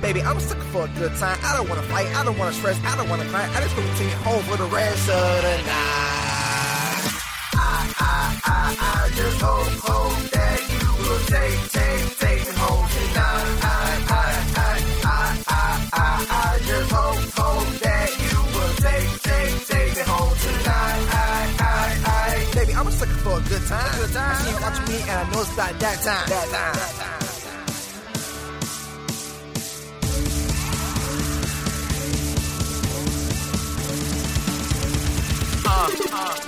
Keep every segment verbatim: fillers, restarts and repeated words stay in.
Baby, I'm just looking for a good time. I don't wanna fight, I don't wanna stress, I don't wanna cry. I just wanna take you home for the rest of the night. I, I, I, I just hope, hope that you will take, take, take me home tonight. I, I, I, I, I, I, I just hope, hope that you will take, take, take me home tonight. I, I, I, baby, I'm just looking for a good time. Good time. I see you watching me and I know it's about that time. That time. That time. Uh, uh,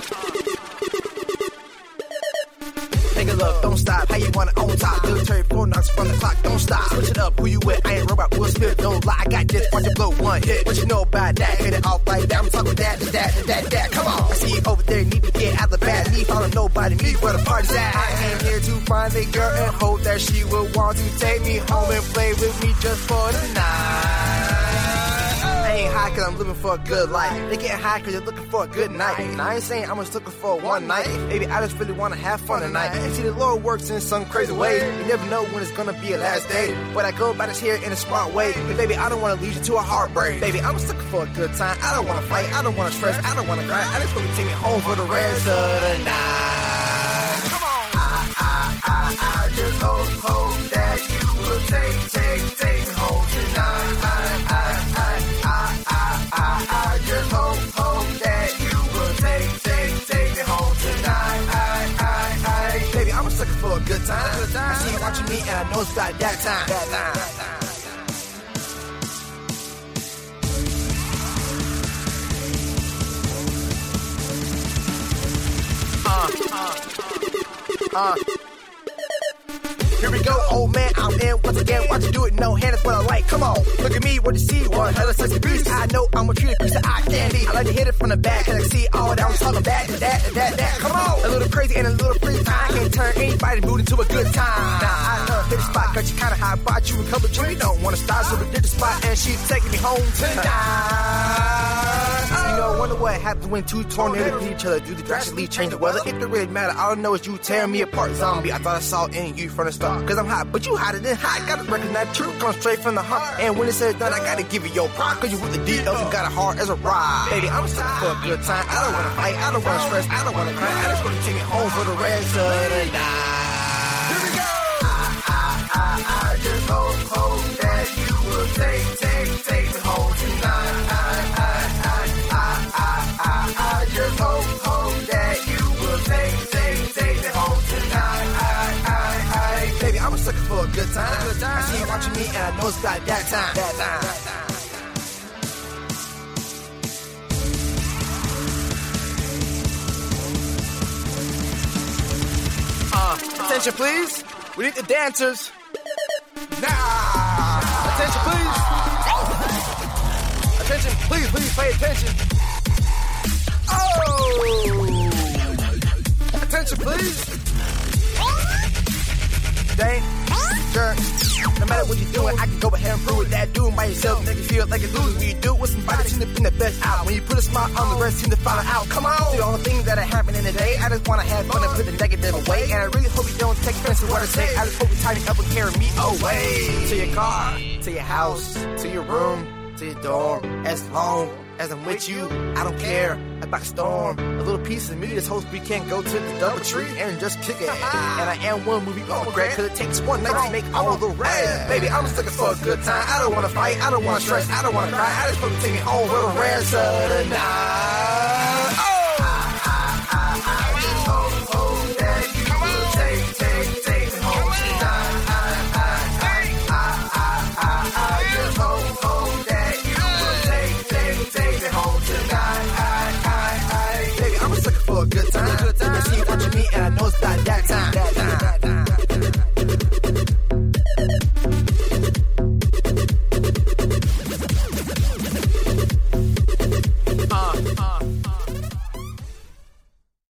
Take a look, don't stop. How you want it on top? Military four knocks from the clock, don't stop. Switch it up, who you with? I ain't robot, Will Smith, don't lie. I got this, watch it blow one hit. What you know about that? Hit it off like that. I'm talking that, that, that, that, that. Come on. I see you over there, need to get out the bad. Me following nobody, me where the party's at. I came here to find a girl and hope that she will want to take me home and play with me just for the night. I ain't high cause I'm living for a good life. They getting high cause they're looking for a good night. And I ain't saying I'm just looking for one night. Baby, I just really wanna have fun tonight. And see, the Lord works in some crazy way. You never know when it's gonna be your last day. But I go about this here in a smart way. And baby, I don't wanna lead you to a heartbreak. Baby, I'm just looking for a good time. I don't wanna fight, I don't wanna stress, I don't wanna cry. I just wanna take me home for the rest of the night. Come on! I, I, I, I just hope, hope that you will take, take, take me home tonight. I, I, I, I, I, I just hope, hope that you will take, take, take me home tonight. I, I, I, baby, I'm just looking for a good time. Good time. I see you watching me and I know it's about that time. That time. Uh, uh, uh. Here we go, old man, I'm in once again. Watch you do it, no hand is what I like. Come on, look at me, what you see? One hella sexy beast. I know I'm a treat piece of eye candy. I like to hit it from the back, cause I see all that I'm talking that, that, that, that. Come on, a little crazy and a little free time. Can't turn anybody's mood into a good time. Now I love hit the spot, cause you kinda high. Bought you a couple drinks, don't wanna stop, so we did the spot, and she's taking me home tonight. You know, I wonder what happens when two tornadoes hit each other. Do the drastically change the weather? It don't really matter. All I know is you tearing me apart, zombie. I thought I saw in you from the start. Cause I'm hot, but you hotter than hot. Gotta recognize truth comes straight from the heart. And when it's said done, I gotta give you your pride. Cause you with the D L, you got a heart as a ride. Baby, I'm just looking for a good time. I don't wanna fight, I don't wanna stress, I don't wanna cry. I just wanna take me home for the rest of the night. Here we go! I, I, I, I just hope, hope that you will take, take, take me home tonight. I, I, I, I, I, I just hope, hope that you will take, take, take me home tonight. I, I, I, baby, I'm just looking for a good time. Good time. I see you watching me and I know it's about that time. That time. That time. Uh, attention, please. We need the dancers. Nah. Attention, please. Attention, please, please pay attention. Oh! Attention, please. Dang. Sure. No matter what you're doing, I can go ahead and prove it. That doing by yourself make you feel like a loser. When you do it with somebody, seem to bring the best out. When you put a smile on, the rest seem to follow out. Come on! The only things that are happening today, I just want to have fun and put the negative away. And I really hope you don't take offense to what I say. I just hope you tighten up and carry me away. To your car, to your house, to your room, to your dorm. As long as I'm with you, I don't care about the storm. A little piece of me just hopes we can go to the double tree and just kick it. And I am one movie on Greg, cause it takes one night to make all the rest. Baby, I'm just looking for a good time. I don't wanna fight, I don't wanna stress, I don't wanna cry. I just want to take me home for the rest of the night.